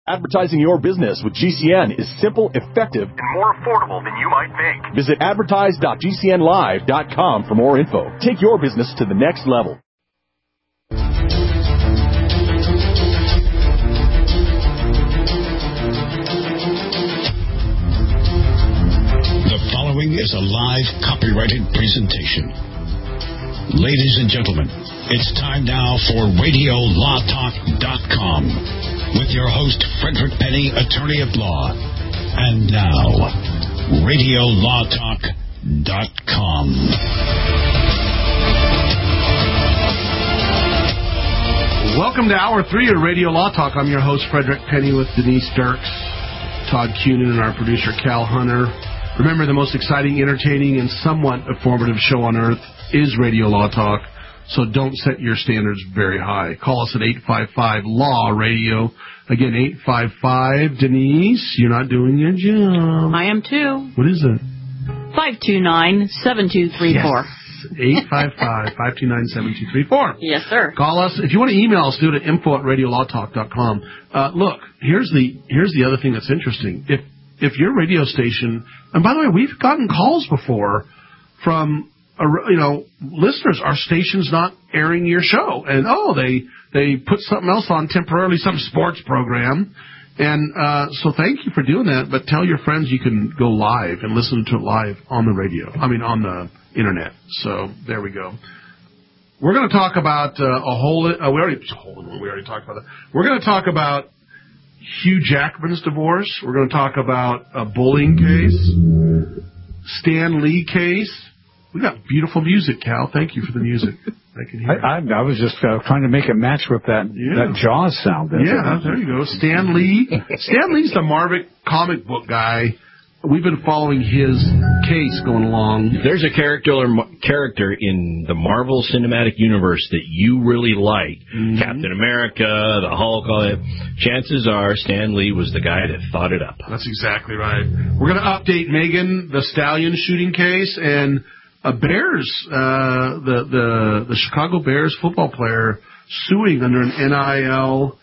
Advertising your business with GCN is simple, effective, and more affordable than you might think. Visit advertise.gcnlive.com for more info. Take your business to the next level. The following is a live copyrighted presentation. Ladies and gentlemen, it's time now for RadioLawTalk.com with your host, Frederick Penny, attorney at law. And now, RadioLawTalk.com. Welcome to Hour 3 of Radio Law Talk. I'm your host, Frederick Penny, with Denise Dirks, Todd Cunin, and our producer, Cal Hunter. Remember, the most exciting, entertaining, and somewhat informative show on earth is Radio Law Talk, so don't set your standards very high. Call us at 855-LAW-RADIO. Again, 855, Denise, you're not doing your job. I am too. What is it? 529-7234. Yes. 855-529-7234. Yes, sir. Call us. If you want to email us, do it at info@radiolawtalk.com. Look, here's the other thing that's interesting. If your radio station, and by the way, we've gotten calls before from listeners, our station's not airing your show, and they put something else on temporarily, some sports program, and so thank you for doing that. But tell your friends you can go live and listen to it live on the radio. On the internet. So there we go. We're going to talk about we already talked about that. We're going to talk about Hugh Jackman's divorce. We're going to talk about a bullying case, Stan Lee case. We got beautiful music, Cal. Thank you for the music. I can hear. I was just trying to make it match with that Jaws sound. Yeah, there you go. Stan Lee. Stan Lee's the Marvel comic book guy. We've been following his case going along. There's a character in the Marvel Cinematic Universe that you really like. Mm-hmm. Captain America, the Hulk, all that. Chances are Stan Lee was the guy that thought it up. That's exactly right. We're going to update Megan Thee Stallion shooting case, and Bears, the Chicago Bears football player suing under an NIL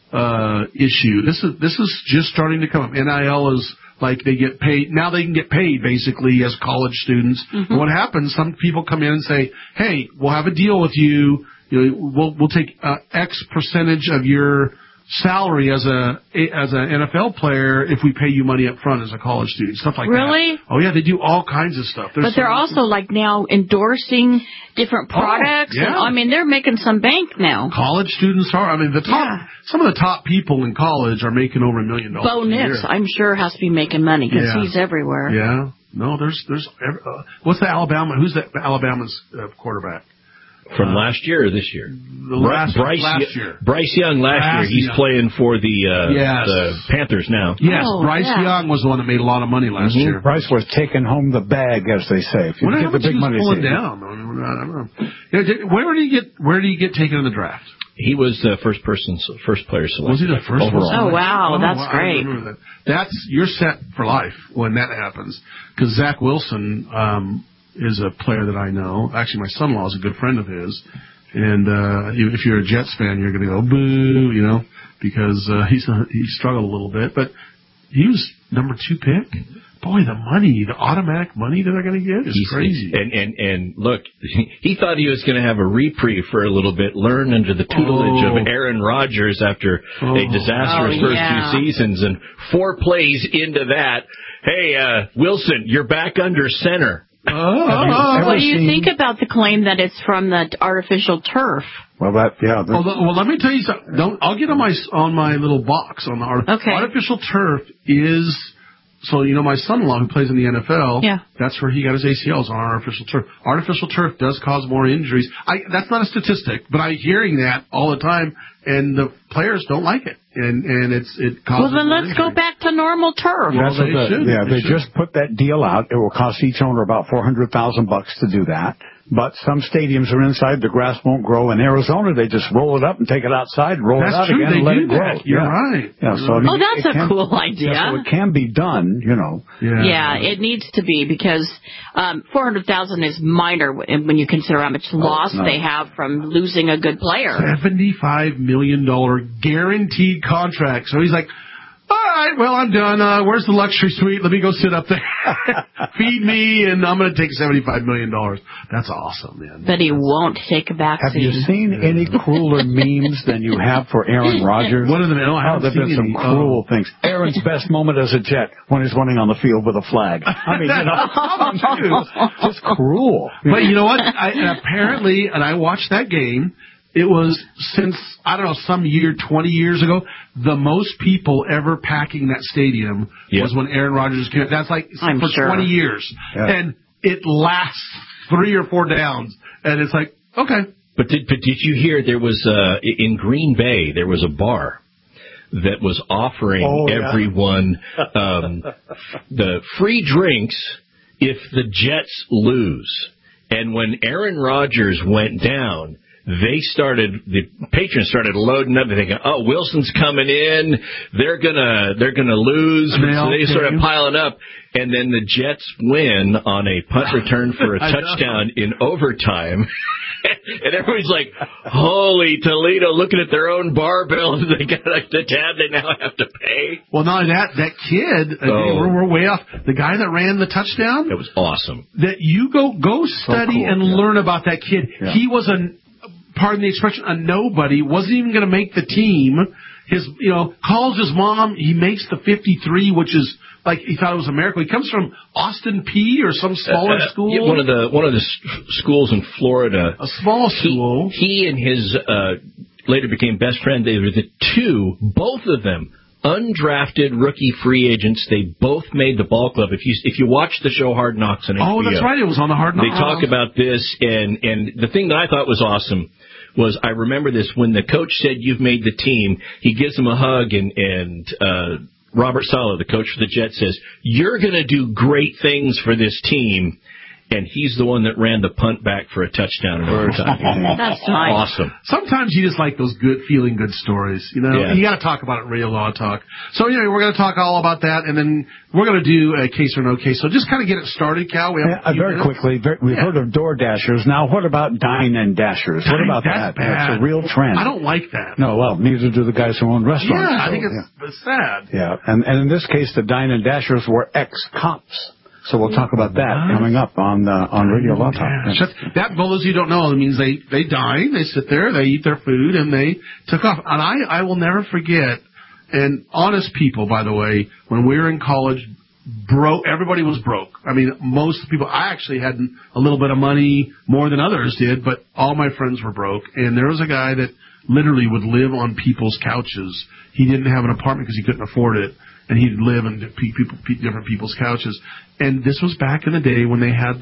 issue. This is just starting to come up. NIL is like they get paid. Now they can get paid, basically, as college students. Mm-hmm. What happens, some people come in and say, hey, we'll have a deal with you. We'll take X percentage of your salary as an NFL player if we pay you money up front as a college student, stuff like that. Really? Oh, yeah, they do all kinds of stuff. But they're also like now endorsing different products. Oh, yeah. And, they're making some bank now. College students are. Some of the top people in college are making over $1 million. Bo Nix, I'm sure, has to be making money because he's everywhere. Yeah. No, there's what's the Alabama? Who's Alabama's quarterback? From last year or this year? Last year. Bryce Young last year. He's playing for the Panthers now. Yes, Bryce Young was the one that made a lot of money last year. Bryce was taking home the bag, as they say. If you get the big money, pulling down. I don't know. Where did he get taken in the draft? He was the first player selected. Was he the first overall? Oh, wow, that's great. You're set for life when that happens, because Zach Wilson is a player that I know. Actually, my son-in-law is a good friend of his. And if you're a Jets fan, you're going to go, boo, because he struggled a little bit. But he was number 2 pick. Boy, the automatic money that they're going to get is crazy. And look, he thought he was going to have a reprieve for a little bit, learn under the tutelage of Aaron Rodgers after a disastrous first 2 seasons. And 4 plays into that, hey, Wilson, you're back under center. What do you think about the claim that it's from the artificial turf? Well, well, let me tell you something. I'll get on my little box on the artificial turf is. So, my son-in-law who plays in the NFL, that's where he got his ACLs, on artificial turf. Artificial turf does cause more injuries. That's not a statistic, but I'm hearing that all the time, and the players don't like it. And it causes. Well, then let's go back to normal turf. Well, they just put that deal out. It will cost each owner about $400,000 to do that. But some stadiums are inside, the grass won't grow. In Arizona, they just roll it up and take it outside, roll it out again, and let it grow. You're right. Yeah, so, that's a cool idea. So it can be done, Yeah, it needs to be, because $400,000 is minor when you consider how much loss they have from losing a good player. $75 million guaranteed contract. So he's like, right, well, I'm done. Where's the luxury suite? Let me go sit up there. Feed me, and I'm going to take $75 million. That's awesome, man. But he won't take a backseat. Have you seen any crueler memes than you have for Aaron Rodgers? What are the there's been some cruel things. Aaron's best moment as a Jet when he's running on the field with a flag. I mean, just cruel. But you know what? Apparently, I watched that game. It was since, I don't know, some year, 20 years ago, the most people ever packing that stadium was when Aaron Rodgers came. That's like for 20 years. Yeah. And it lasts 3 or 4 downs. And it's like, okay. But did you hear there was, in Green Bay, there was a bar that was offering everyone the free drinks if the Jets lose. And when Aaron Rodgers went down, the patrons started loading up and thinking, oh, Wilson's coming in, they're gonna lose. So they started piling up, and then the Jets win on a punt return for a touchdown in overtime. And everybody's like, holy Toledo, looking at their own bar bills, they got the tab they now have to pay. Well, not only that kid, we're way off. The guy that ran the touchdown, it was awesome. That you go study and learn about that kid. Yeah. He was pardon the expression, a nobody, wasn't even going to make the team. Calls his mom, he makes the 53, which is like he thought it was a miracle. He comes from Austin P or some smaller school. Yeah, one of the schools in Florida. A small school. He and his later became best friend. They were the two, both of them, undrafted rookie free agents. They both made the ball club. If you watch the show Hard Knocks on HBO. Oh, that's right. It was on the Hard Knocks. They talk about this, and the thing that I thought was awesome was, I remember this, when the coach said, you've made the team, he gives him a hug, and Robert Saleh, the coach for the Jets, says, you're going to do great things for this team. And he's the one that ran the punt back for a touchdown in overtime. That's nice. Awesome. Sometimes you just like those good stories. You got to talk about it in Radio Law Talk. So anyway, we're going to talk all about that, and then we're going to do a case or no case. So just kind of get it started, Cal. We have very quickly, we've heard of Door Dashers. Now, what about Dine and Dashers? What about that? Bad. It's a real trend. I don't like that. No, well, neither do the guys who own restaurants. Yeah, I think it's sad. Yeah, and in this case, the Dine and Dashers were ex-cops. So we'll talk about that coming up on Radio Law Talk. That, for those of you who don't know, it means they dine, they sit there, they eat their food, and they took off. And I will never forget, and honest people, by the way, when we were in college, everybody was broke. I mean, most people, I actually had a little bit of money more than others did, but all my friends were broke. And there was a guy that literally would live on people's couches. He didn't have an apartment because he couldn't afford it. And he'd live in different people's couches. And this was back in the day when they had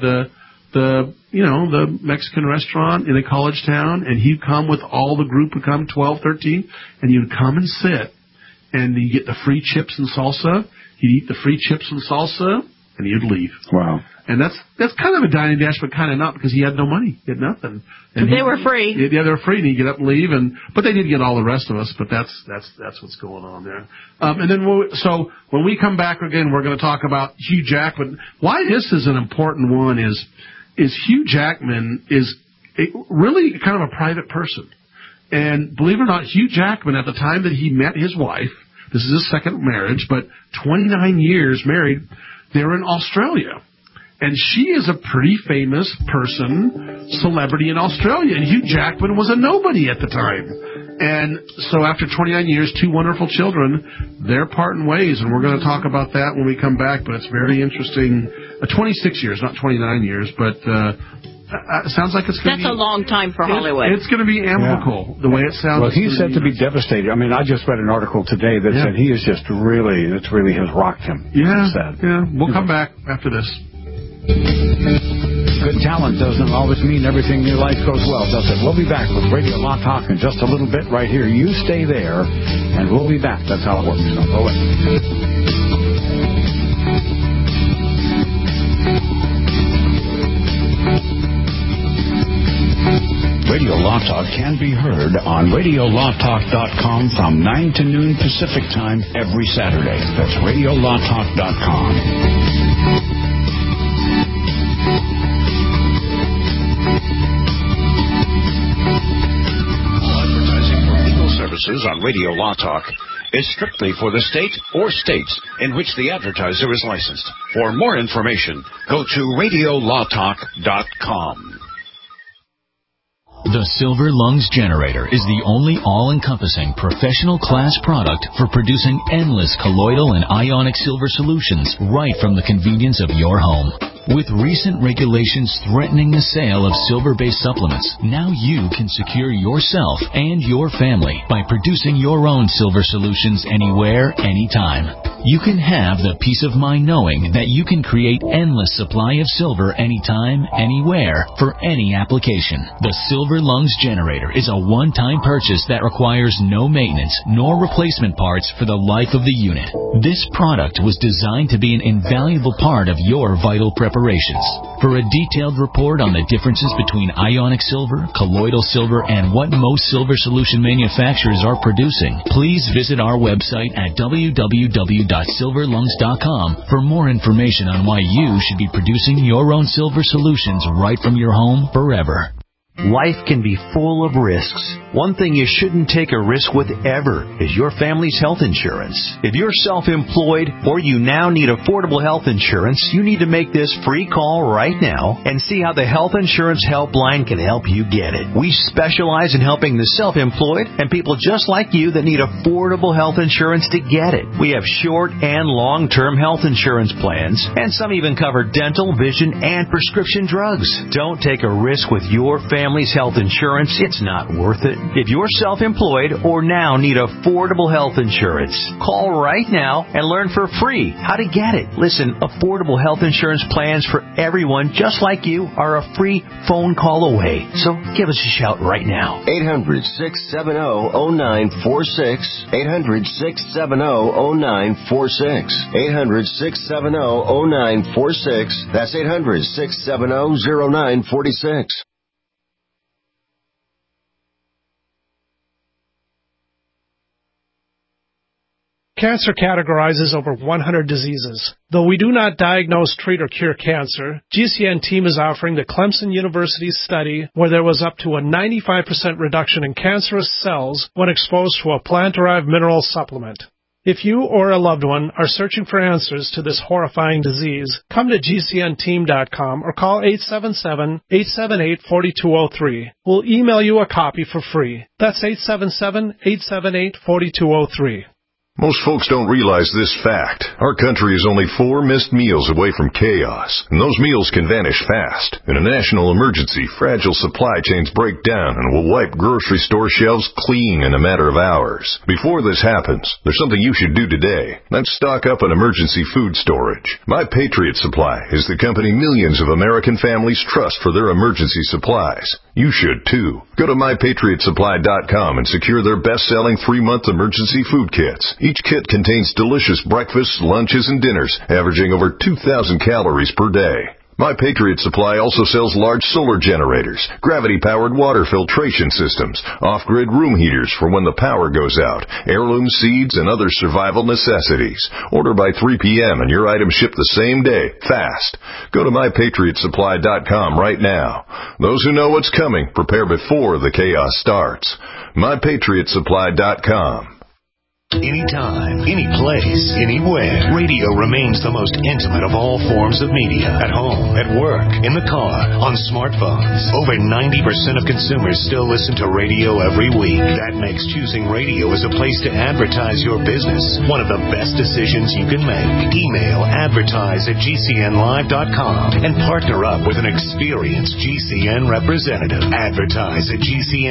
the Mexican restaurant in a college town, and he'd come with all the group would come, 12, 13, and you'd come and sit, and you get the free chips and salsa. He'd eat the free chips and salsa, and he'd leave. Wow. And that's kind of a dine and dash, but kind of not, because he had no money. He had nothing. And they were free. Yeah, they were free, and he'd get up and leave. But they did get all the rest of us. But that's what's going on there. And then when we come back again, we're going to talk about Hugh Jackman. Why this is an important one is Hugh Jackman is really kind of a private person. And believe it or not, Hugh Jackman, at the time that he met his wife, this is his second marriage, but 29 years married, they were in Australia. And she is a pretty famous celebrity in Australia. And Hugh Jackman was a nobody at the time. And so after 29 years, 2 wonderful children, they're parting ways. And we're going to talk about that when we come back. But it's very interesting. 26 years, not 29 years. But it sounds like it's going to be... That's a long time for Hollywood. It's going to be amicable, the way it sounds. Well, he's said to be devastated. I mean, I just read an article today that said he is just it really has rocked him. Yeah, We'll come back after this. Good talent doesn't always mean everything in your life goes well, does it? We'll be back with Radio Law Talk in just a little bit right here. You stay there, and we'll be back. That's how it works. Don't go away. Radio Law Talk can be heard on RadioLawTalk.com from 9 to noon Pacific Time every Saturday. That's RadioLawTalk.com. Advertising for legal services on Radio Law Talk is strictly for the state or states in which the advertiser is licensed. For more information, go to radiolawtalk.com. The Silver Lungs Generator is the only all-encompassing professional class product for producing endless colloidal and ionic silver solutions right from the convenience of your home. With recent regulations threatening the sale of silver-based supplements, now you can secure yourself and your family by producing your own silver solutions anywhere, anytime. You can have the peace of mind knowing that you can create endless supply of silver anytime, anywhere, for any application. The Silver Lungs Generator is a one-time purchase that requires no maintenance nor replacement parts for the life of the unit. This product was designed to be an invaluable part of your vital preparations. For a detailed report on the differences between ionic silver, colloidal silver, and what most silver solution manufacturers are producing, please visit our website at www.silverlungs.com for more information on why you should be producing your own silver solutions right from your home forever. Life can be full of risks. One thing you shouldn't take a risk with ever is your family's health insurance. If you're self-employed or you now need affordable health insurance, you need to make this free call right now and see how the Health Insurance Helpline can help you get it. We specialize in helping the self-employed and people just like you that need affordable health insurance to get it. We have short and long-term health insurance plans, and some even cover dental, vision, and prescription drugs. Don't take a risk with your family's health insurance. It's not worth it. If you're self-employed or now need affordable health insurance, call right now and learn for free how to get it. Listen, affordable health insurance plans for everyone just like you are a free phone call away. So give us a shout right now. 800-670-0946. 800-670-0946. 800-670-0946. That's 800-670-0946. Cancer categorizes over 100 diseases. Though we do not diagnose, treat, or cure cancer, GCN team is offering the Clemson University study where there was up to a 95% reduction in cancerous cells when exposed to a plant-derived mineral supplement. If you or a loved one are searching for answers to this horrifying disease, come to GCNteam.com or call 877-878-4203. We'll email you a copy for free. That's 877-878-4203. Most folks don't realize this fact. Our country is only 4 missed meals away from chaos, and those meals can vanish fast. In a national emergency, fragile supply chains break down and will wipe grocery store shelves clean in a matter of hours. Before this happens, there's something you should do today. That's stock up on emergency food storage. My Patriot Supply is the company millions of American families trust for their emergency supplies. You should too. Go to MyPatriotSupply.com and secure their best-selling 3-month emergency food kits. Each kit contains delicious breakfasts, lunches, and dinners, averaging over 2,000 calories per day. My Patriot Supply also sells large solar generators, gravity-powered water filtration systems, off-grid room heaters for when the power goes out, heirloom seeds, and other survival necessities. Order by 3 p.m. and your items ship the same day, fast. Go to MyPatriotSupply.com right now. Those who know what's coming, prepare before the chaos starts. MyPatriotSupply.com. Anytime, any place, anywhere. Radio remains the most intimate of all forms of media. At home, at work, in the car, on smartphones. Over 90% of consumers still listen to radio every week. That makes choosing radio as a place to advertise your business one of the best decisions you can make. Email advertise@gcnlive.com and partner up with an experienced GCN representative. Advertise at GCN.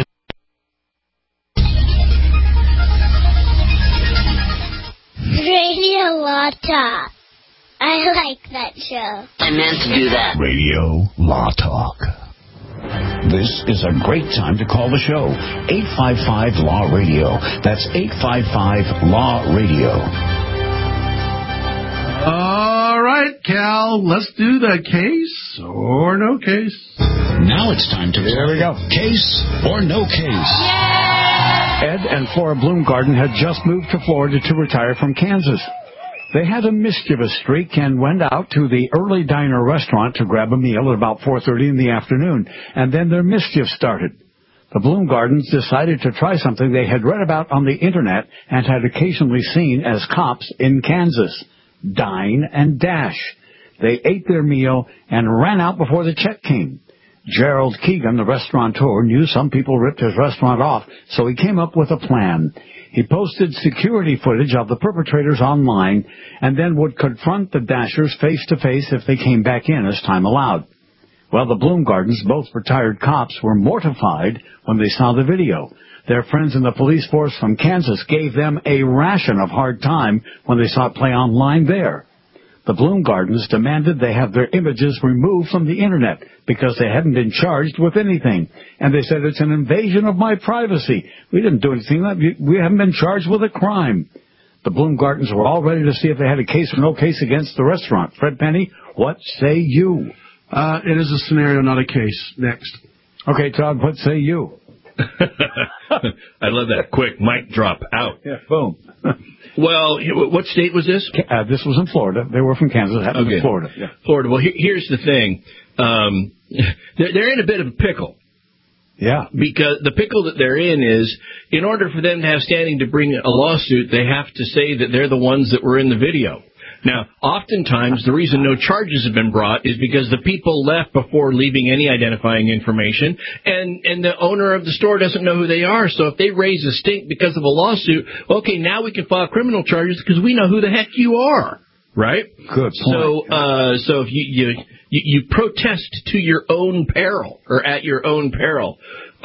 Radio Law Talk. I like that show. I meant to do that. Radio Law Talk. This is a great time to call the show. 855-LAW-RADIO. That's 855-LAW-RADIO. All right, Cal, let's do the case or no case. Now it's time to There we go. Case or no case. Ed and Flora Bloomgarden had just moved to Florida to retire from Kansas. They had a mischievous streak and went out to the Early Diner restaurant to grab a meal at about 4:30 in the afternoon, and then their mischief started. The Bloom Gardens decided to try something they had read about on the Internet and had occasionally seen as cops in Kansas. Dine and dash. They ate their meal and ran out before the check came. Gerald Keegan, the restaurateur, knew some people ripped his restaurant off, so he came up with a plan. He posted security footage of the perpetrators online and then would confront the dashers face-to-face if they came back in as time allowed. Well, the Bloom Gardens, both retired cops, were mortified when they saw the video. Their friends in the police force from Kansas gave them a ration of hard time when they saw it play online there. The Bloom Gardens demanded they have their images removed from the Internet because they hadn't been charged with anything. And they said, it's an invasion of my privacy. We didn't do anything. We haven't been charged with a crime. The Bloom Gardens were all ready to see if they had a case or no case against the restaurant. Fred Penny, what say you? It is a scenario, not a case. Next. Okay, Todd, what say you? I love that. Quick mic drop out. Yeah, boom. Well, what state was this? This was in Florida. They were from Kansas. Happened in Florida. Yeah. Florida. Well, here's the thing. They're in a bit of a pickle. Yeah. Because the pickle that they're in is, in order for them to have standing to bring a lawsuit, they have to say that they're the ones that were in the video. Now, oftentimes, the reason no charges have been brought is because the people left before leaving any identifying information, and the owner of the store doesn't know who they are. So if they raise a stink because of a lawsuit, okay, now we can file criminal charges because we know who the heck you are, right? Good point. So if you protest to your own peril or at your own peril,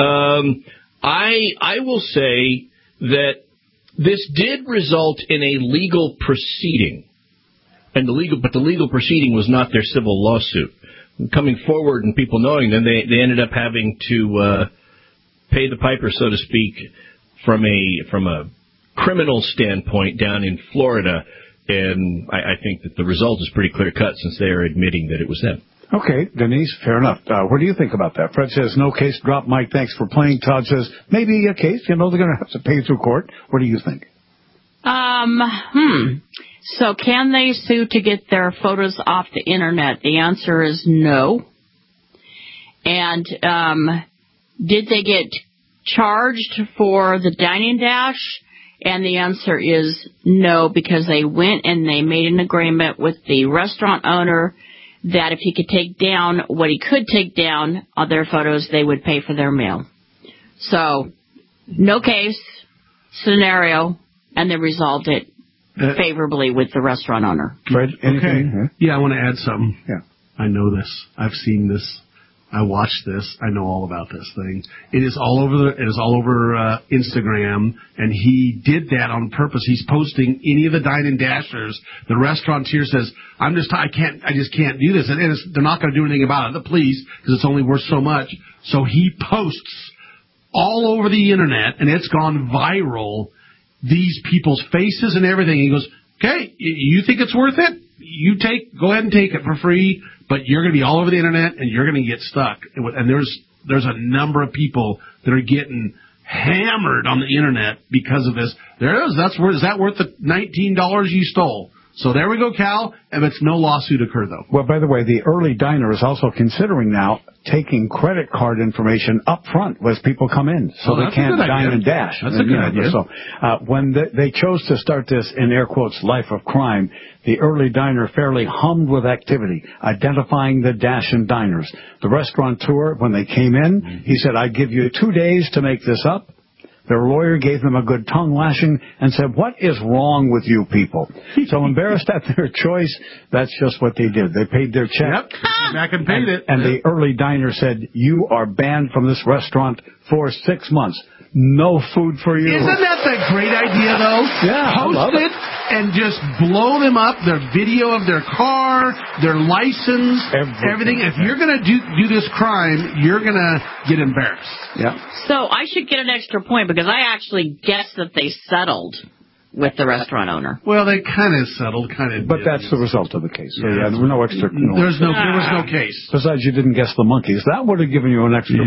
I will say that this did result in a legal proceeding. And the legal proceeding was not their civil lawsuit. Coming forward and people knowing them, they ended up having to pay the piper, so to speak, from a criminal standpoint down in Florida. And I think that the result is pretty clear cut since they are admitting that it was them. Okay, Denise, fair enough. What do you think about that? Fred says no case drop. Mike, thanks for playing. Todd says maybe a case. They're going to have to pay through court. What do you think? So can they sue to get their photos off the Internet? The answer is no. And did they get charged for the dining dash? And the answer is no, because they went and they made an agreement with the restaurant owner that if he could take down what he could take down on their photos, they would pay for their meal. So, no case, scenario, and they resolved it favorably with the restaurant owner. Fred, anything? Okay. Yeah, I want to add something. Yeah. I know this. I've seen this. I watched this. I know all about this thing. It is all over Instagram, and he did that on purpose. He's posting any of the dine-in dashers. The restaurateur says, I just can't do this. And they're not going to do anything about it. Please, because it's only worth so much. So he posts all over the Internet, and it's gone viral, these people's faces and everything. He goes, okay, you think it's worth it? Go ahead and take it for free, but you're going to be all over the Internet and you're going to get stuck. And there's a number of people that are getting hammered on the Internet because of this. There it is. Is that worth the $19 you stole? So there we go, Cal. And it's no lawsuit occurred, though. Well, by the way, the early diner is also considering now taking credit card information up front as people come in, so they can't dine and dash. That's a good idea. So when they chose to start this, in air quotes, life of crime, the early diner fairly hummed with activity, identifying the dash and diners. The restaurateur, when they came in, he said, I give you 2 days to make this up. Their lawyer gave them a good tongue lashing and said, what is wrong with you people? So embarrassed at their choice, that's just what they did. They paid their check. Yep, back and paid it. And the early diner said, you are banned from this restaurant for 6 months. No food for you. Isn't that the great idea, though? Yeah, Post it and just blow them up, their video of their car, their license, everything. If you're going to do this crime, you're going to get embarrassed. Yeah. So I should get an extra point because I actually guessed that they settled with the restaurant owner. Well, they kind of settled, But that's the result of the case. So yeah, there was no extra. There was no case. Besides, you didn't guess the monkeys. That would have given you an extra.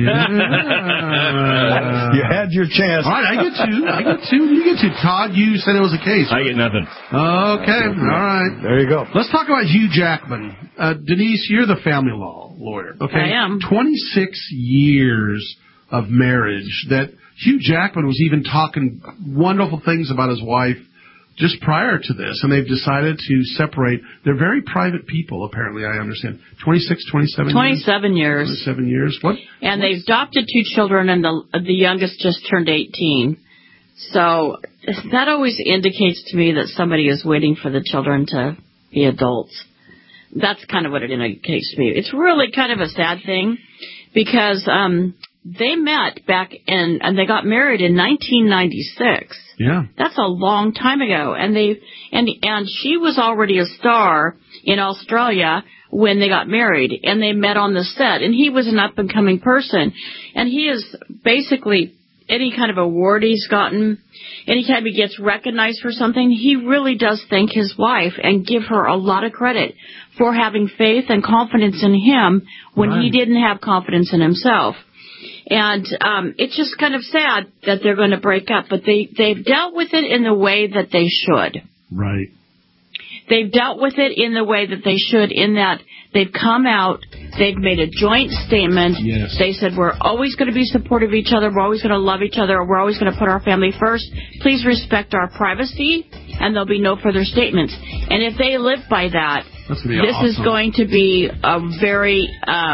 You had your chance. All right, I get two. You get two. Todd, you said it was a case. I get nothing. Okay, all right. There you go. Let's talk about Hugh Jackman. Denise, you're the family law lawyer. Okay, I am. 26 years of marriage, that Hugh Jackman was even talking wonderful things about his wife just prior to this, and they've decided to separate. They're very private people, apparently, I understand. 27 years. 27 years. What? And they've adopted 2 children, and the youngest just turned 18. So that always indicates to me that somebody is waiting for the children to be adults. That's kind of what it indicates to me. It's really kind of a sad thing, because they met back and they got married in 1996. Yeah. That's a long time ago. And she was already a star in Australia when they got married, and they met on the set, and he was an up-and-coming person. And he is basically, any kind of award he's gotten, anytime he gets recognized for something, he really does thank his wife and give her a lot of credit for having faith and confidence in him when he didn't have confidence in himself. And it's just kind of sad that they're going to break up, but they've dealt with it in the way that they should. Right. They've dealt with it in the way that they should, in that they've come out, they've made a joint statement. Yes. They said, we're always going to be supportive of each other, we're always going to love each other, we're always going to put our family first. Please respect our privacy, and there'll be no further statements. And if they live by that, this is going to be a very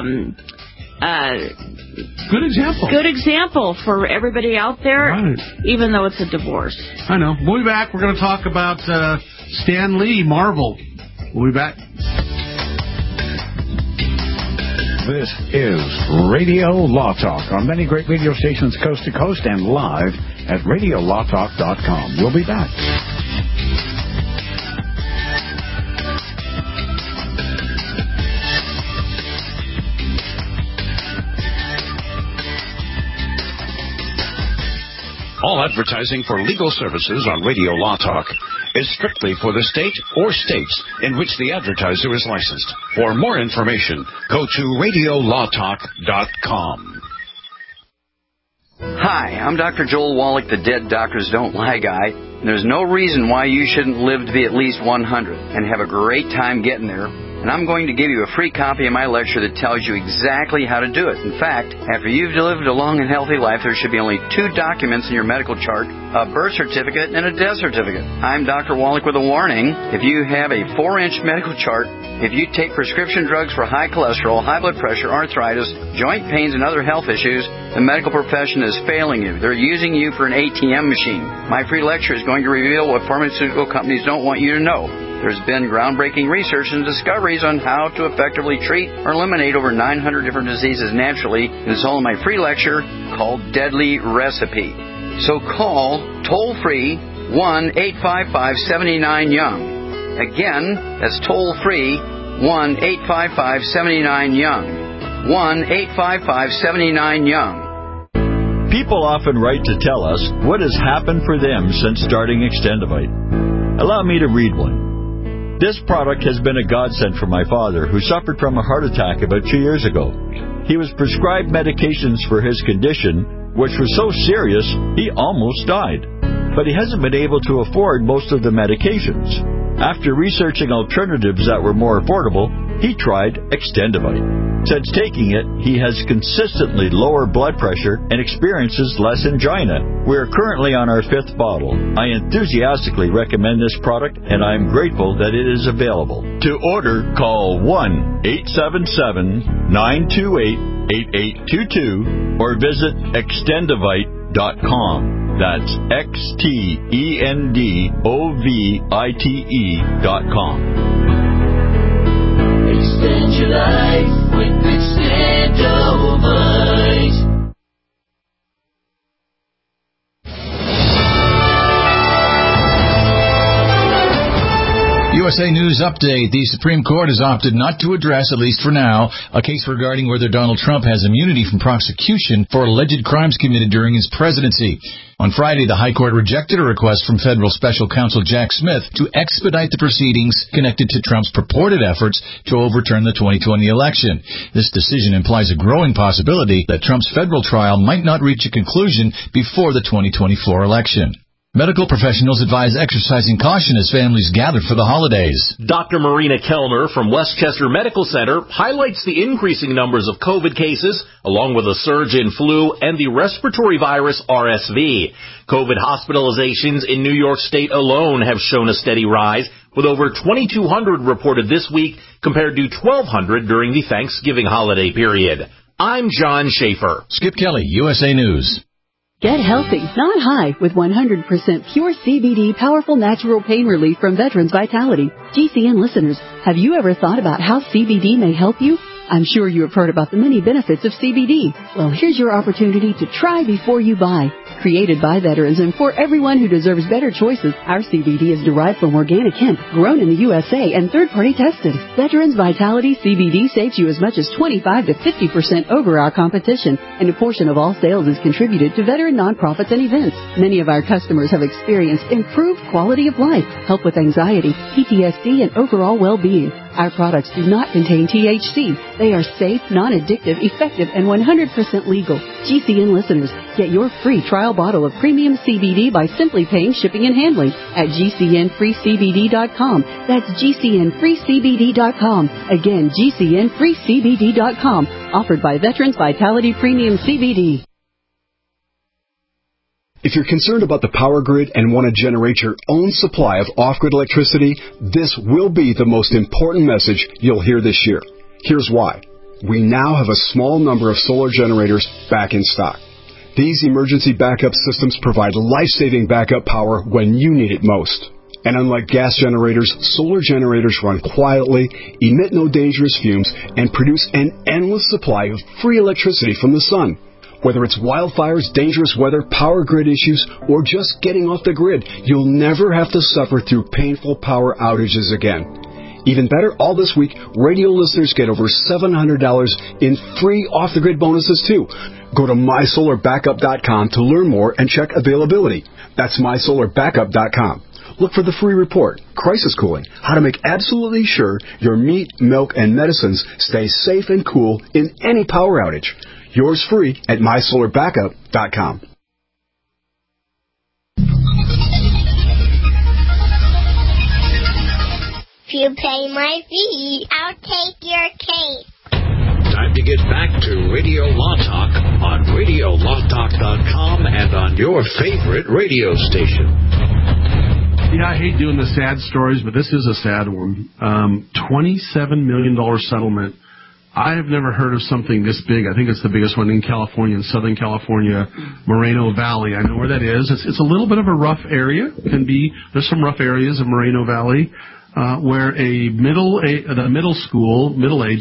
good example for everybody out there, even though it's a divorce. I know. We'll be back. We're going to talk about Stan Lee, Marvel. We'll be back. This is Radio Law Talk on many great radio stations coast to coast and live at radiolawtalk.com. We'll be back. All advertising for legal services on Radio Law Talk is strictly for the state or states in which the advertiser is licensed. For more information, go to radiolawtalk.com. Hi, I'm Dr. Joel Wallach, the Dead Doctors Don't Lie guy. And there's no reason why you shouldn't live to be at least 100 and have a great time getting there. And I'm going to give you a free copy of my lecture that tells you exactly how to do it. In fact, after you've lived a long and healthy life, there should be only 2 documents in your medical chart, a birth certificate and a death certificate. I'm Dr. Wallach with a warning. If you have a 4-inch medical chart, if you take prescription drugs for high cholesterol, high blood pressure, arthritis, joint pains, and other health issues, the medical profession is failing you. They're using you for an ATM machine. My free lecture is going to reveal what pharmaceutical companies don't want you to know. There's been groundbreaking research and discoveries on how to effectively treat or eliminate over 900 different diseases naturally, and it's all in my free lecture called Deadly Recipe. So call toll-free 1-855-79-YOUNG. Again, that's toll-free 1-855-79-YOUNG. 1-855-79-YOUNG. People often write to tell us what has happened for them since starting Extendivite. Allow me to read one. This product has been a godsend for my father, who suffered from a heart attack about 2 years ago. He was prescribed medications for his condition, which was so serious he almost died. But he hasn't been able to afford most of the medications. After researching alternatives that were more affordable, he tried Extendivite. Since taking it, he has consistently lower blood pressure and experiences less angina. We are currently on our 5th bottle. I enthusiastically recommend this product, and I am grateful that it is available. To order, call 1-877-928-8822 or visit Extendivite.com. That's XTENDOVITE.com. Extend your life with Extendovite. USA News Update. The Supreme Court has opted not to address, at least for now, a case regarding whether Donald Trump has immunity from prosecution for alleged crimes committed during his presidency. On Friday, the High Court rejected a request from federal special counsel Jack Smith to expedite the proceedings connected to Trump's purported efforts to overturn the 2020 election. This decision implies a growing possibility that Trump's federal trial might not reach a conclusion before the 2024 election. Medical professionals advise exercising caution as families gather for the holidays. Dr. Marina Kellner from Westchester Medical Center highlights the increasing numbers of COVID cases, along with a surge in flu and the respiratory virus RSV. COVID hospitalizations in New York State alone have shown a steady rise, with over 2,200 reported this week compared to 1,200 during the Thanksgiving holiday period. I'm John Schaefer. Skip Kelly, USA News. Get healthy, not high, with 100% pure CBD powerful natural pain relief from Veterans Vitality. GCN listeners, have you ever thought about how CBD may help you? I'm sure you have heard about the many benefits of CBD. Well, here's your opportunity to try before you buy. Created by veterans and for everyone who deserves better choices, our CBD is derived from organic hemp, grown in the USA and third-party tested. Veterans Vitality CBD saves you as much as 25 to 50% over our competition, and a portion of all sales is contributed to veteran nonprofits and events. Many of our customers have experienced improved quality of life, help with anxiety, PTSD, and overall well-being. Our products do not contain THC. They are safe, non-addictive, effective, and 100% legal. GCN listeners, get your free trial bottle of premium CBD by simply paying shipping and handling at GCNFreeCBD.com. That's GCNFreeCBD.com. Again, GCNFreeCBD.com. Offered by Veterans Vitality Premium CBD. If you're concerned about the power grid and want to generate your own supply of off-grid electricity, this will be the most important message you'll hear this year. Here's why. We now have a small number of solar generators back in stock. These emergency backup systems provide life-saving backup power when you need it most. And unlike gas generators, solar generators run quietly, emit no dangerous fumes, and produce an endless supply of free electricity from the sun. Whether it's wildfires, dangerous weather, power grid issues, or just getting off the grid, you'll never have to suffer through painful power outages again. Even better, all this week, radio listeners get over $700 in free off-the-grid bonuses, too. Go to MySolarBackup.com to learn more and check availability. That's MySolarBackup.com. Look for the free report, Crisis Cooling, how to make absolutely sure your meat, milk, and medicines stay safe and cool in any power outage. Yours free at MySolarBackup.com. If you pay my fee, I'll take your case. Time to get back to Radio Law Talk on RadioLawTalk.com and on your favorite radio station. Yeah, I hate doing the sad stories, but this is a sad one. $27 million settlement. I have never heard of something this big. I think it's the biggest one in California, in Southern California, Moreno Valley. I know where that is. It's a little bit of a rough area. There's some rough areas of Moreno Valley where a middle school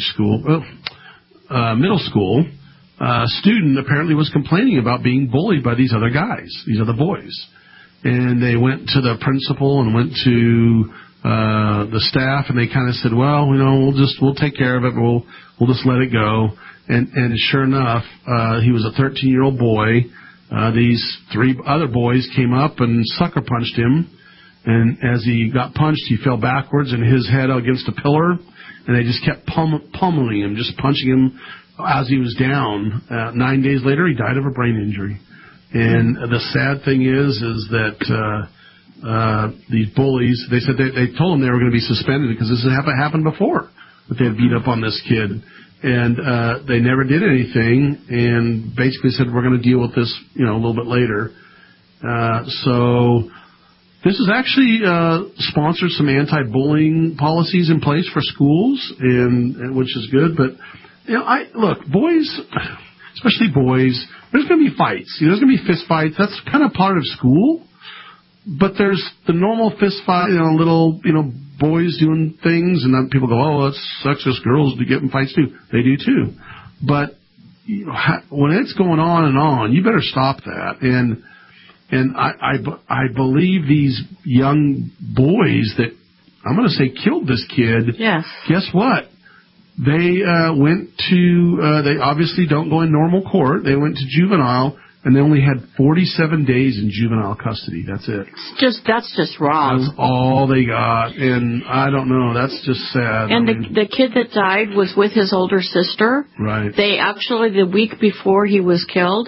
student apparently was complaining about being bullied by these other guys, these other boys. And they went to the principal and went to the staff, and they kind of said, well, we'll take care of it. We'll just let it go. And sure enough, he was a 13-year-old boy. These three other boys came up and sucker punched him. And as he got punched, he fell backwards and hit his head against a pillar. And they just kept pummeling him, just punching him as he was down. 9 days later, he died of a brain injury. And the sad thing is that these bullies, they said they told him they were going to be suspended because this had happened before, that they had beat up on this kid. And they never did anything and basically said, we're going to deal with this, a little bit later. So this has actually sponsored some anti-bullying policies in place for schools, and which is good. But, look, boys, especially boys, there's going to be fights. There's going to be fist fights. That's kind of part of school. But there's the normal fist fight, little, boys doing things, and then people go, oh, that's sexist, girls do get in fights too. They do too. But when it's going on and on, you better stop that. And I believe these young boys that, I'm going to say, killed this kid. Yes. Guess what? They went to, they obviously don't go in normal court. They went to juvenile, and they only had 47 days in juvenile custody. That's it. That's just wrong. That's all they got, and I don't know. That's just sad. And the kid that died was with his older sister. Right. They actually, the week before he was killed,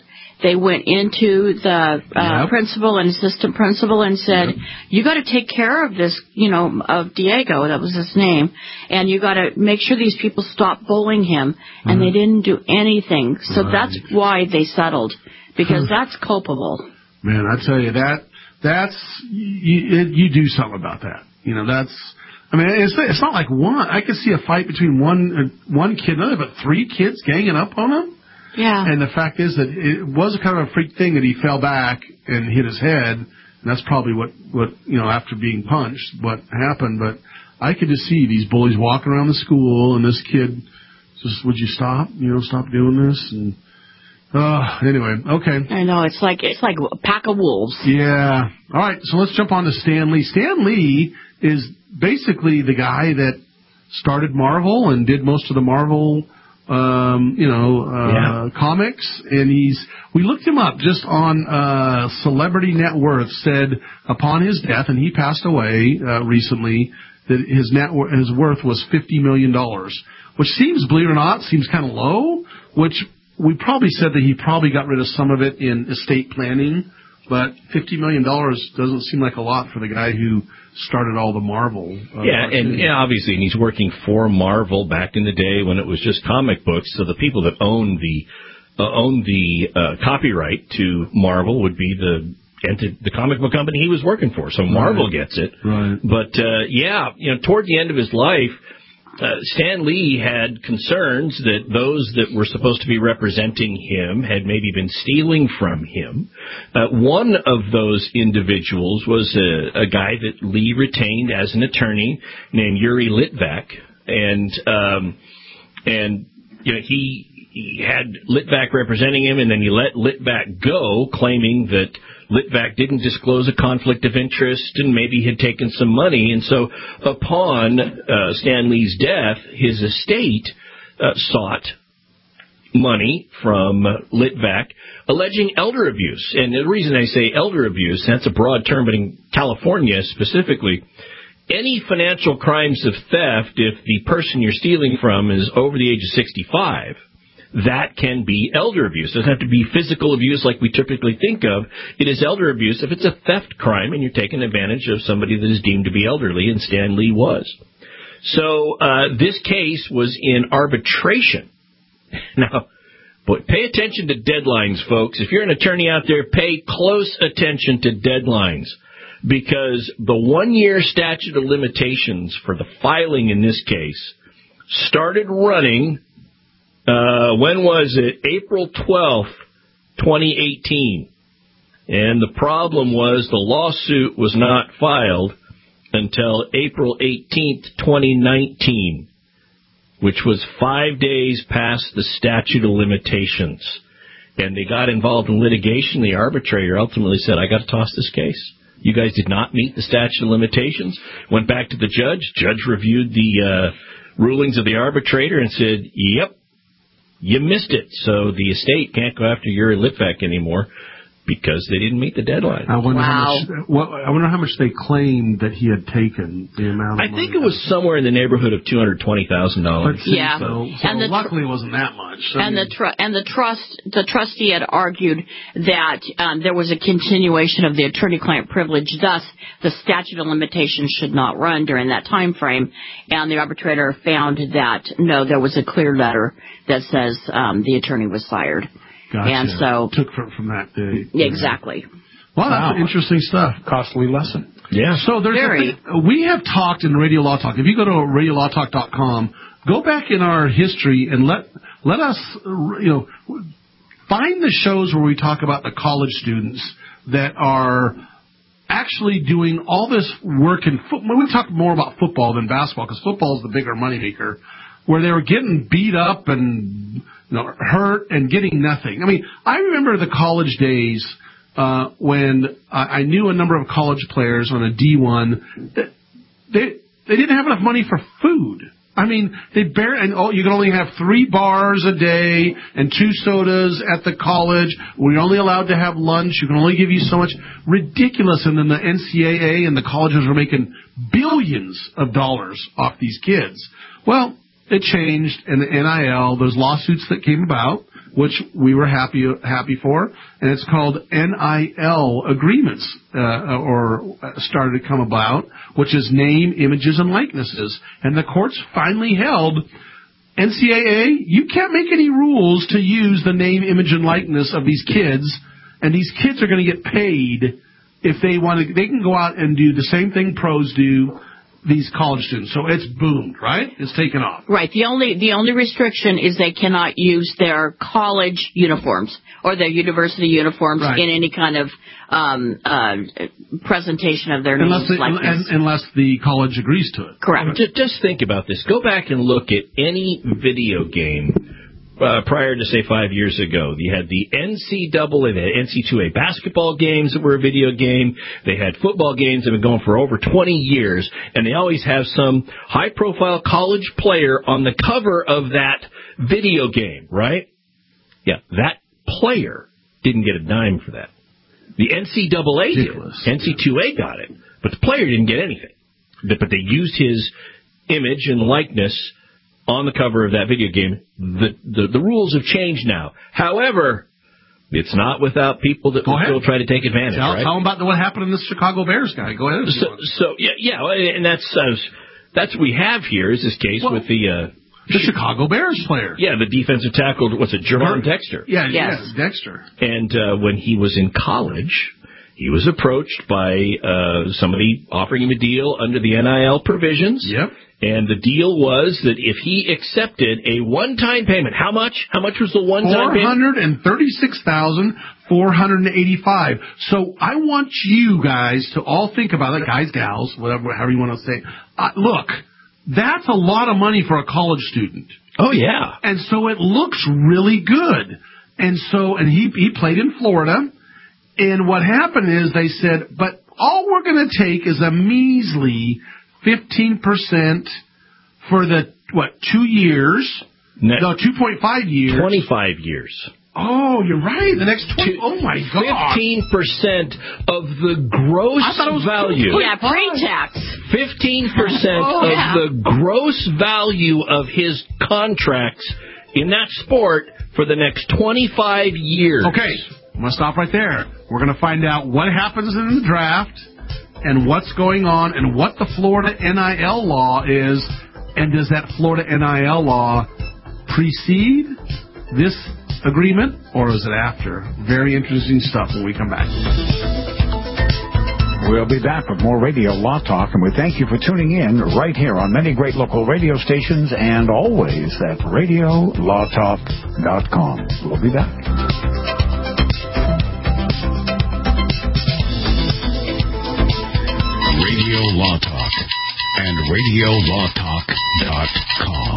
they went into the principal and assistant principal and said, you got to take care of this, of Diego, that was his name, and you got to make sure these people stop bullying him, and they didn't do anything. So that's why they settled, because that's culpable. Man, I tell you, you do something about that. It's not like one. I could see a fight between one kid and another, but 3 kids ganging up on him. Yeah. And the fact is that it was kind of a freak thing that he fell back and hit his head. And that's probably what after being punched, what happened. But I could just see these bullies walking around the school, and this kid just, would you stop? Stop doing this. And anyway, okay. I know, it's like a pack of wolves. Yeah. All right, so let's jump on to Stan Lee. Stan Lee is basically the guy that started Marvel and did most of the Marvel comics, and we looked him up just on Celebrity Net Worth, said upon his death, and he passed away recently, that his worth was $50 million, which seems, believe it or not, seems kind of low, which we probably said that he probably got rid of some of it in estate planning, but $50 million doesn't seem like a lot for the guy who started all the Marvel. Obviously, and he's working for Marvel back in the day when it was just comic books. So the people that own the copyright to Marvel would be the comic book company he was working for. So Marvel gets it. Right. But toward the end of his life, Stan Lee had concerns that those that were supposed to be representing him had maybe been stealing from him. One of those individuals was a guy that Lee retained as an attorney named Yuri Litvak, and he had Litvak representing him, and then he let Litvak go, claiming that Litvak didn't disclose a conflict of interest and maybe had taken some money. And so upon Stan Lee's death, his estate sought money from Litvak, alleging elder abuse. And the reason I say elder abuse, that's a broad term, but in California specifically, any financial crimes of theft, if the person you're stealing from is over the age of 65, that can be elder abuse. It doesn't have to be physical abuse like we typically think of. It is elder abuse if it's a theft crime and you're taking advantage of somebody that is deemed to be elderly, and Stan Lee was. So this case was in arbitration. Now, but pay attention to deadlines, folks. If you're an attorney out there, pay close attention to deadlines, because the 1-year statute of limitations for the filing in this case started running when was it? April 12th, 2018. And the problem was the lawsuit was not filed until April 18th, 2019, which was 5 days past the statute of limitations. And they got involved in litigation. The arbitrator ultimately said, I got to toss this case. You guys did not meet the statute of limitations. Went back to the judge. Judge reviewed the rulings of the arbitrator and said, yep, you missed it. So the estate can't go after Yuri Litvak anymore because they didn't meet the deadline. I wonder how much they claimed that he had taken, the amount of money. I think it was somewhere in the neighborhood of $220,000. Yeah. So luckily it wasn't that much. The trustee had argued that there was a continuation of the attorney-client privilege, thus the statute of limitations should not run during that time frame. And the arbitrator found that, no, there was a clear letter that says the attorney was fired. Gotcha. And so took from that day. Yeah, exactly. Well, that's interesting stuff. Costly lesson. Yeah. So we have talked in Radio Law Talk. If you go to radiolawtalk.com, go back in our history and let us find the shows where we talk about the college students that are actually doing all this work in football. We talk more about football than basketball because football is the bigger moneymaker, where they were getting beat up and hurt and getting nothing. I mean, I remember the college days when I knew a number of college players on a D1. They didn't have enough money for food. I mean, you can only have 3 bars a day and 2 sodas at the college. We're only allowed to have lunch. You can only give you so much. Ridiculous. And then the NCAA and the colleges were making billions of dollars off these kids. Well, it changed, and the NIL, those lawsuits that came about, which we were happy for, and it's called NIL agreements, or started to come about, which is name, images, and likenesses. And the courts finally held, NCAA, you can't make any rules to use the name, image, and likeness of these kids, and these kids are going to get paid if they want to. They can go out and do the same thing pros do, these college students. So it's boomed, right? It's taken off. Right. The only restriction is they cannot use their college uniforms or their university uniforms in any kind of presentation of their names. Unless the college agrees to it. Correct. Just think about this. Go back and look at any video game prior to, say, 5 years ago. You had the NCAA, the NC2A basketball games that were a video game. They had football games that have been going for over 20 years, and they always have some high-profile college player on the cover of that video game, right? Yeah, that player didn't get a dime for that. The NCAA did. NC2A got it, but the player didn't get anything. But they used his image and likeness on the cover of that video game. The rules have changed now. However, it's not without people that will still try to take advantage. Tell them about what happened in the Chicago Bears guy. Go ahead. And that's what we have here is this case with the Chicago Bears player. Yeah, the defensive tackle. What's it, Jermar Dexter? Yeah, yes, Dexter. And when he was in college, he was approached by somebody offering him a deal under the NIL provisions. Yep. And the deal was that if he accepted a one-time payment, how much? How much was the one-time payment? $436,485. So I want you guys to all think about it, guys, gals, however you want to say. Look, that's a lot of money for a college student. Oh yeah. And so it looks really good. And he played in Florida. And what happened is they said, but all we're going to take is a measly 15% for the, 2 years? No, 2.5 years. 25 years. Oh, you're right. The next 20. Oh, my God. 15% of the gross value. Yeah, pre-tax. 15% of the gross value of his contracts in that sport for the next 25 years. Okay. I'm going to stop right there. We're going to find out what happens in the draft and what's going on and what the Florida NIL law is, and does that Florida NIL law precede this agreement, or is it after? Very interesting stuff when we come back. We'll be back with more Radio Law Talk, and we thank you for tuning in right here on many great local radio stations and always at RadioLawTalk.com. We'll be back. Radio Law Talk and RadioLawTalk.com.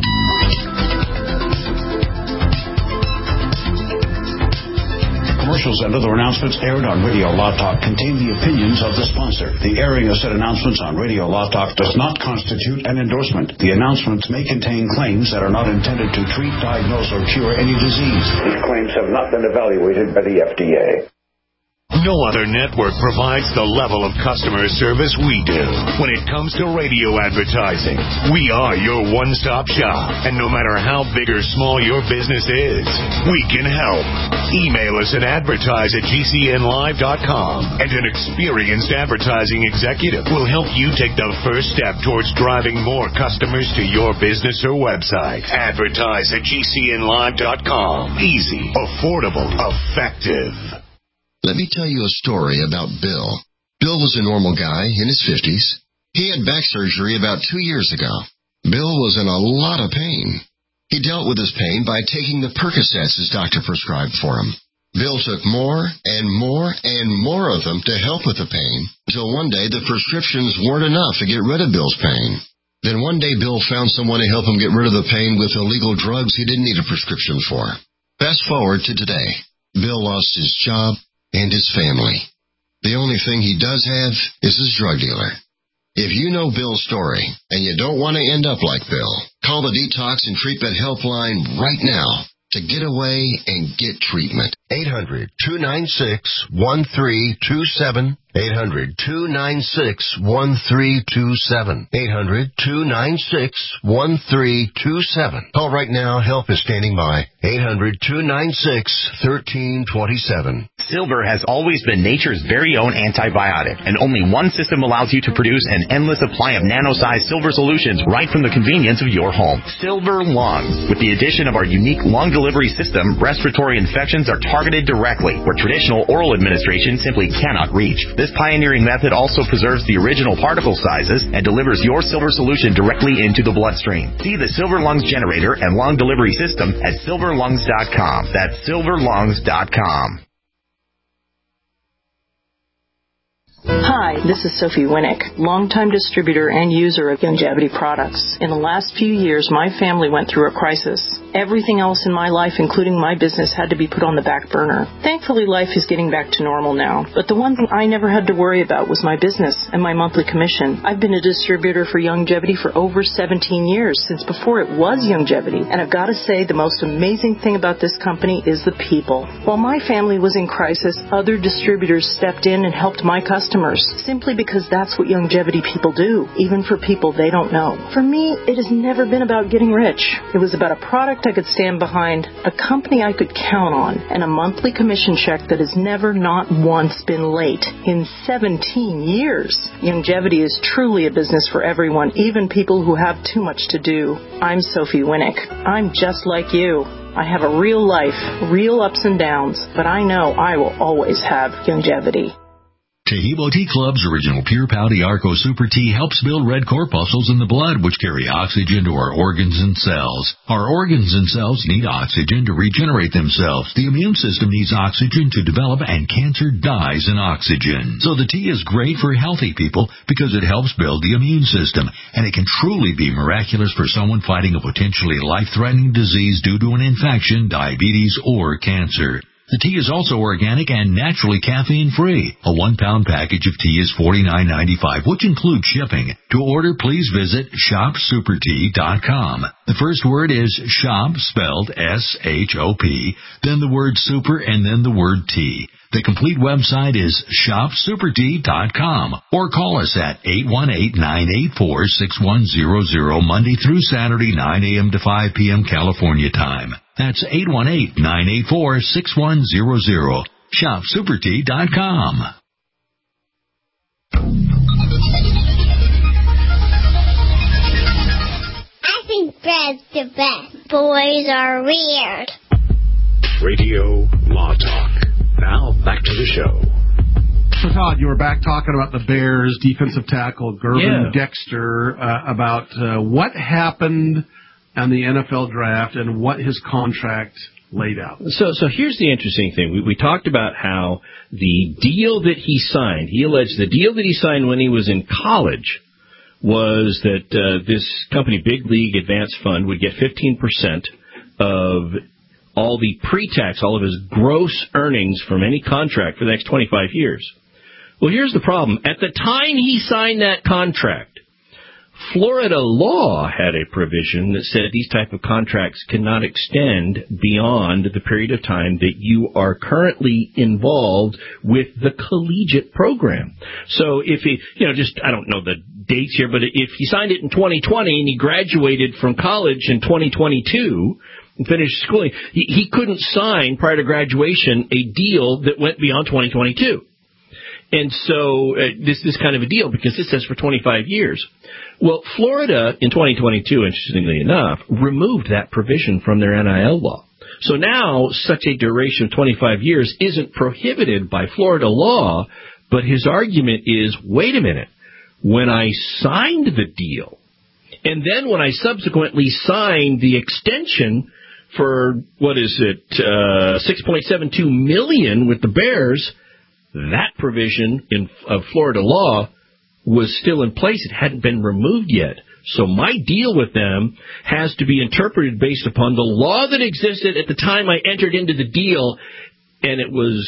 Commercials and other announcements aired on Radio Law Talk contain the opinions of the sponsor. The airing of said announcements on Radio Law Talk does not constitute an endorsement. The announcements may contain claims that are not intended to treat, diagnose, or cure any disease. These claims have not been evaluated by the FDA. No other network provides the level of customer service we do. When it comes to radio advertising, we are your one-stop shop. And no matter how big or small your business is, we can help. Email us at advertise@gcnlive.com, and an experienced advertising executive will help you take the first step towards driving more customers to your business or website. Advertise@gcnlive.com. Easy, affordable, effective. Let me tell you a story about Bill. Bill was a normal guy in his 50s. He had back surgery about 2 years ago. Bill was in a lot of pain. He dealt with his pain by taking the Percocets his doctor prescribed for him. Bill took more and more and more of them to help with the pain, until one day the prescriptions weren't enough to get rid of Bill's pain. Then one day Bill found someone to help him get rid of the pain with illegal drugs he didn't need a prescription for. Fast forward to today. Bill lost his job and his family. The only thing he does have is his drug dealer. If you know Bill's story and you don't want to end up like Bill, call the Detox and Treatment Helpline right now to get away and get treatment. 800-296-1327. 800-296-1327. 800-296-1327. Call right now. Help is standing by. 800-296-1327. Silver has always been nature's very own antibiotic, and only one system allows you to produce an endless supply of nano-sized silver solutions right from the convenience of your home. Silver Lungs. With the addition of our unique lung delivery system, respiratory infections are targeted directly, where traditional oral administration simply cannot reach. This pioneering method also preserves the original particle sizes and delivers your silver solution directly into the bloodstream. See the Silver Lungs generator and lung delivery system at silverlungs.com. That's silverlungs.com. Hi, this is Sophie Winnick, longtime distributor and user of Youngevity products. In the last few years, my family went through a crisis. Everything else in my life, including my business, had to be put on the back burner. Thankfully, life is getting back to normal now. But the one thing I never had to worry about was my business and my monthly commission. I've been a distributor for Youngevity for over 17 years, since before it was Youngevity. And I've got to say, the most amazing thing about this company is the people. While my family was in crisis, other distributors stepped in and helped my customers, simply because that's what Youngevity people do, even for people they don't know. For me, it has never been about getting rich. It was about a product I could stand behind, a company I could count on, and a monthly commission check that has never, not once, been late in 17 years. Youngevity is truly a business for everyone, even people who have too much to do. I'm Sophie Winnick. I'm just like you. I have a real life, real ups and downs, but I know I will always have Youngevity. Taheebo Tea Club's original Pure Pouty Arco Super Tea helps build red corpuscles in the blood, which carry oxygen to our organs and cells. Our organs and cells need oxygen to regenerate themselves. The immune system needs oxygen to develop, and cancer dies in oxygen. So the tea is great for healthy people because it helps build the immune system, and it can truly be miraculous for someone fighting a potentially life-threatening disease due to an infection, diabetes, or cancer. The tea is also organic and naturally caffeine-free. A 1-pound package of tea is $49.95, which includes shipping. To order, please visit shopsupertea.com. The first word is shop, spelled S-H-O-P, then the word super, and then the word tea. The complete website is shopsupertea.com, or call us at 818-984-6100, Monday through Saturday, 9 a.m. to 5 p.m. California time. That's 818-984-6100. shopsupertea.com. I think Fred's the best. Boys are weird. Radio Law Talk. Now, back to the show. So, Todd, you were back talking about the Bears defensive tackle, Gervin Dexter, about what happened on the NFL draft and what his contract laid out. So here's the interesting thing. We talked about how the deal that he signed, he alleged the deal that he signed when he was in college was that this company, Big League Advance Fund, would get 15% of all the pre-tax, all of his gross earnings from any contract for the next 25 years. Well, here's the problem. At the time he signed that contract, Florida law had a provision that said these type of contracts cannot extend beyond the period of time that you are currently involved with the collegiate program. So if he, I don't know the dates here, but if he signed it in 2020 and he graduated from college in 2022 and finished schooling, he couldn't sign prior to graduation a deal that went beyond 2022. And so this is kind of a deal because this says for 25 years. Well, Florida in 2022, interestingly enough, removed that provision from their NIL law. So now such a duration of 25 years isn't prohibited by Florida law, but his argument is, wait a minute, when I signed the deal, and then when I subsequently signed the extension for, $6.72 million with the Bears, that provision of Florida law was still in place. It hadn't been removed yet. So my deal with them has to be interpreted based upon the law that existed at the time I entered into the deal, and it was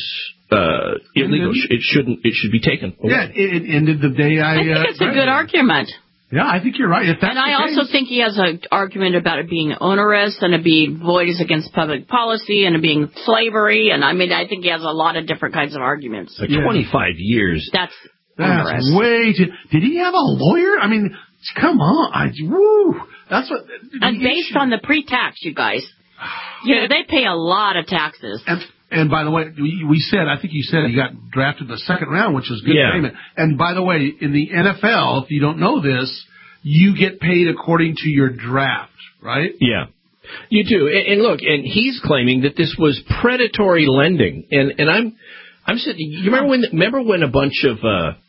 illegal. It should be taken away. Yeah, it ended the day I think it's a good argument. Yeah, I think you're right. And I also think he has an argument about it being onerous and it being void is against public policy and it being slavery. And I mean, I think he has a lot of different kinds of arguments. 25 years. That's onerous. Way too. Did he have a lawyer? I mean, come on. That's what. And based on the pre-tax, you guys, they pay a lot of taxes. And by the way, I think you said he got drafted the second round, which is good payment. And by the way, in the NFL, if you don't know this, you get paid according to your draft, right? Yeah, you do. And look, and he's claiming that this was predatory lending. And I'm sitting. You remember when a bunch of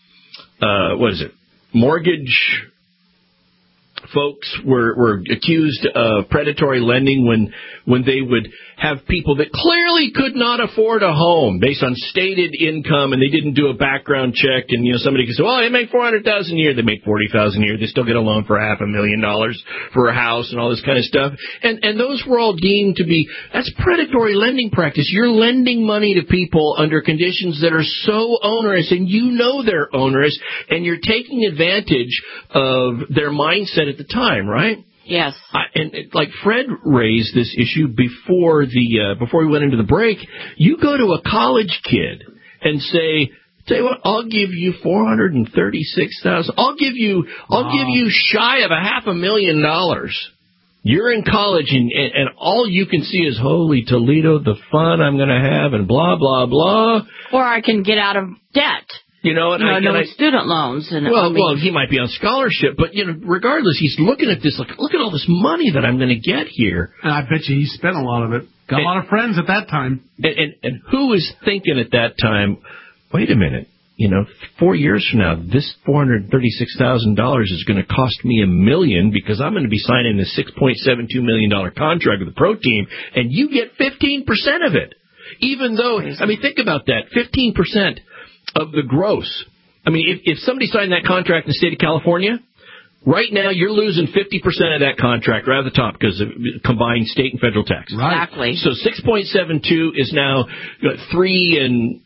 mortgage folks were accused of predatory lending when they would have people that clearly could not afford a home based on stated income, and they didn't do a background check, and somebody could say, well, they make $400,000 a year, they make $40,000 a year, they still get a loan for $500,000 for a house and all this kind of stuff, and those were all deemed to be, that's predatory lending practice. You're lending money to people under conditions that are so onerous, and they're onerous, and you're taking advantage of their mindset at the time, right? Yes. And like Fred raised this issue before we went into the break. You go to a college kid and say, tell you what, I'll give you $436,000. I'll give you shy of $500,000. You're in college and all you can see is holy Toledo, the fun I'm going to have, and blah blah blah. Or I can get out of debt. Student loans. Well, he might be on scholarship, but, regardless, he's looking at this, like, look at all this money that I'm going to get here. And I bet you he spent a lot of it. Got a lot of friends at that time. And who was thinking at that time, wait a minute, 4 years from now, this $436,000 is going to cost me $1 million because I'm going to be signing a $6.72 million contract with the pro team, and you get 15% of it. Even though, think about that, 15%. Of the gross. I mean, if somebody signed that contract in the state of California, right now you're losing 50% of that contract right at the top because of combined state and federal tax. Right. Exactly. So 6.72 is now $3.25,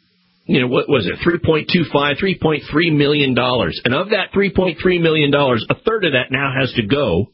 $3.3 million. And of that $3.3 million, a third of that now has to go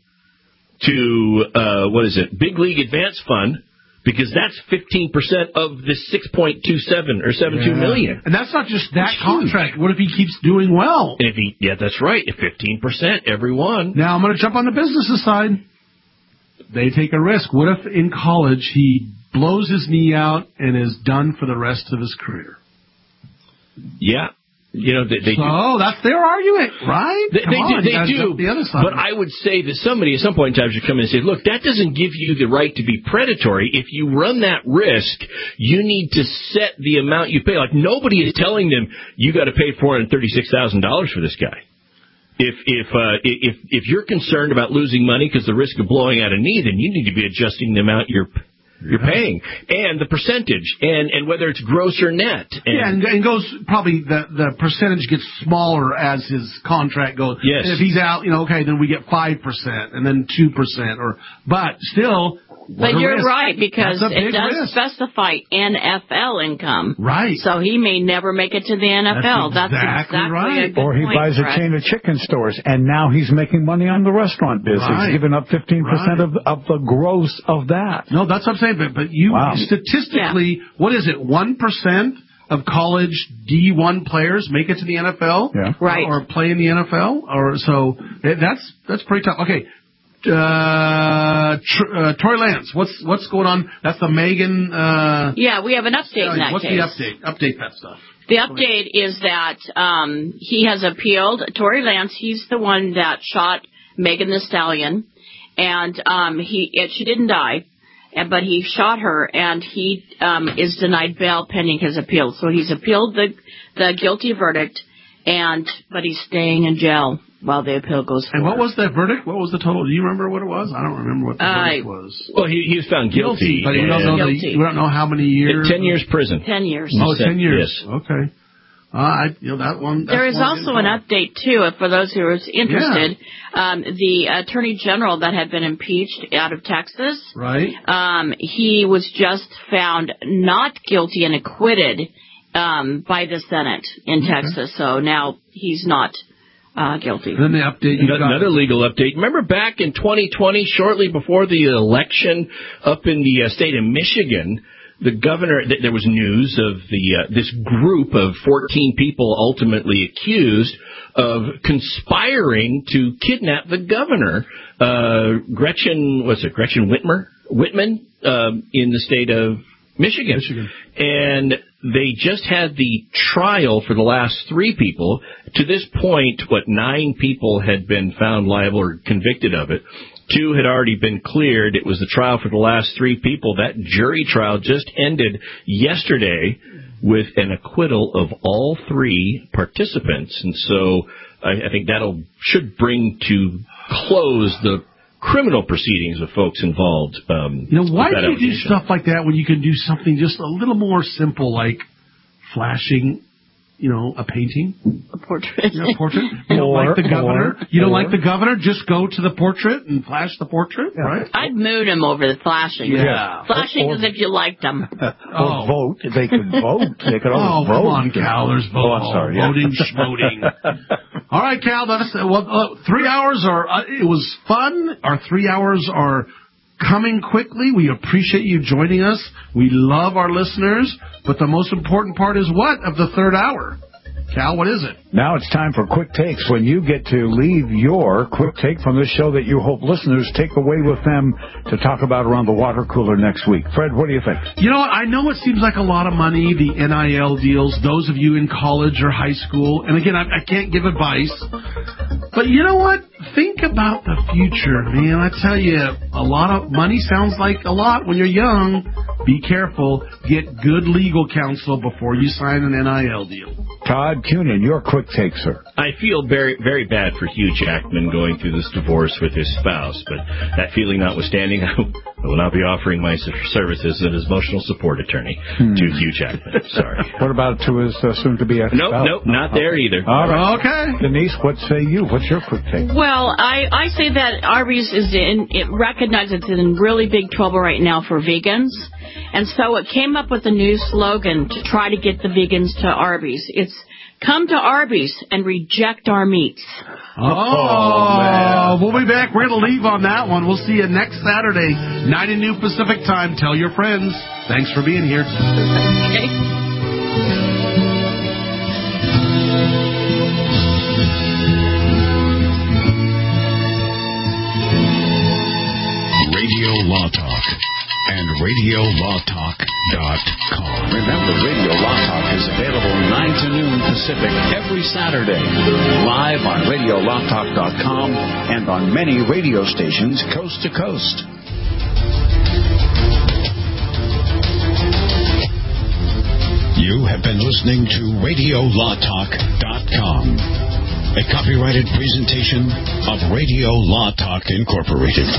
to, Big League Advance Fund, because that's 15% of the 6.27 or 72 million. And that's not just that contract. What if he keeps doing well? That's right. 15%, every one. Now, I'm going to jump on the business side. They take a risk. What if in college he blows his knee out and is done for the rest of his career? Yeah. They do. Oh, that's their argument, right? They do. The other side. But I would say that somebody at some point in time should come in and say, look, that doesn't give you the right to be predatory. If you run that risk, you need to set the amount you pay. Like, nobody is telling them you got to pay $436,000 for this guy. If you're concerned about losing money because the risk of blowing out a knee, then you need to be adjusting the amount you're paying, and the percentage, and whether it's gross or net. And goes probably the percentage gets smaller as his contract goes. Yes. And if he's out, then we get 5% and then 2%, but still. But you're right, because it does specify NFL income. Right. So he may never make it to the NFL. That's exactly right. Or he buys a chain of chicken stores, and now he's making money on the restaurant business. Right. He's giving up 15% of the gross of that. No, that's what I'm saying. But statistically, what is it, 1% of college D1 players make it to the NFL? Yeah. Right. Or play in the NFL? That's pretty tough. Okay. Tory Lance, what's going on? That's the Megan. We have an update in that what's case. What's the update? Update that stuff. The update is that he has appealed. Tory Lance, he's the one that shot Megan Thee Stallion, and she didn't die, but he shot her, and he is denied bail pending his appeal. So he's appealed the guilty verdict, but he's staying in jail while the appeal goes forward. And what was the verdict? What was the total? Do you remember what it was? I don't remember what the verdict was. Well, he was found guilty. But we don't know how many years. 10 years prison. 10 years. Oh, 10 years. Yes. Okay. That one. There is also an update, too, for those who are interested. Yeah. The Attorney General that had been impeached out of Texas. Right. He was just found not guilty and acquitted by the Senate in Texas. So now he's not guilty. Then they update you. Another legal update. Remember back in 2020, shortly before the election up in the state of Michigan, the governor, there was news of this group of 14 people ultimately accused of conspiring to kidnap the governor, Gretchen Whitman, in the state of Michigan. And they just had the trial for the last 3 people. To this point, 9 people had been found liable or convicted of it. 2 had already been cleared. It was the trial for the last 3 people. That jury trial just ended yesterday with an acquittal of all 3 participants. And so I think should bring to close the criminal proceedings of folks involved. Why do you do stuff like that when you can do something just a little more simple, like flashing, a painting? A portrait. A portrait. You don't like the governor? You don't like the governor? Just go to the portrait and flash the portrait, right? I'd moon him over the flashing. Yeah. Flashing as if you liked them. Or vote. They could vote. They could always vote. Come on, Cal. There's vote. I'm sorry. Voting, schmoting. All right, Cal. 3 hours it was fun. Our 3 hours are coming quickly. We appreciate you joining us. We love our listeners. But the most important part is what of the third hour? Cal, what is it? Now it's time for Quick Takes, when you get to leave your quick take from this show that you hope listeners take away with them to talk about around the water cooler next week. Fred, what do you think? You know what? I know it seems like a lot of money, the NIL deals, those of you in college or high school. And again, I can't give advice. But you know what? Think about the future, man. I tell you, a lot of money sounds like a lot when you're young. Be careful. Get good legal counsel before you sign an NIL deal. Todd Cunin, your quick take, sir. I feel very, very bad for Hugh Jackman going through this divorce with his spouse, but that feeling notwithstanding, I will not be offering my services as an emotional support attorney to Hugh Jackman. Sorry. What about to his soon-to-be ex-spouse? Nope, not there either. All right. Okay. Denise, what say you? What's your quick take? Well, I say that Arby's it recognizes it's in really big trouble right now for vegans. And so it came up with a new slogan to try to get the vegans to Arby's. It's come to Arby's and reject our meats. Oh, we'll be back. We're going to leave on that one. We'll see you next Saturday, 9 in New Pacific Time. Tell your friends. Thanks for being here. Okay. Radio Law Talk and RadioLawTalk.com. Remember, Radio Law Talk is available 9 to noon Pacific every Saturday, live on RadioLawTalk.com and on many radio stations coast to coast. You have been listening to RadioLawTalk.com, a copyrighted presentation of Radio Law Talk Incorporated.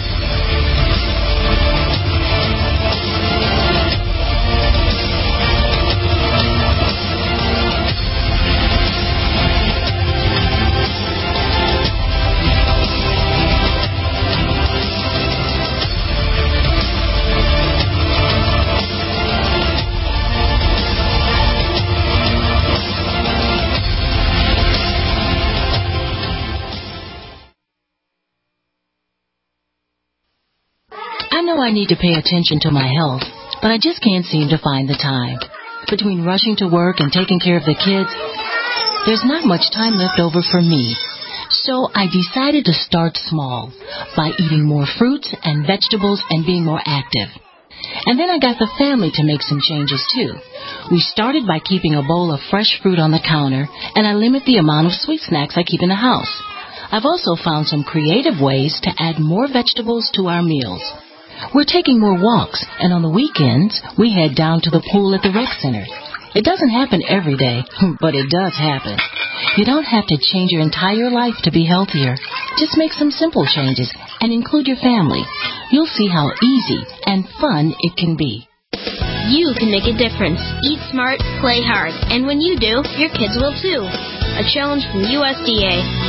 I need to pay attention to my health, but I just can't seem to find the time. Between rushing to work and taking care of the kids, there's not much time left over for me. So I decided to start small by eating more fruits and vegetables and being more active. And then I got the family to make some changes too. We started by keeping a bowl of fresh fruit on the counter, and I limit the amount of sweet snacks I keep in the house. I've also found some creative ways to add more vegetables to our meals. We're taking more walks, and on the weekends, we head down to the pool at the rec center. It doesn't happen every day, but it does happen. You don't have to change your entire life to be healthier. Just make some simple changes and include your family. You'll see how easy and fun it can be. You can make a difference. Eat smart, play hard, and when you do, your kids will too. A challenge from USDA.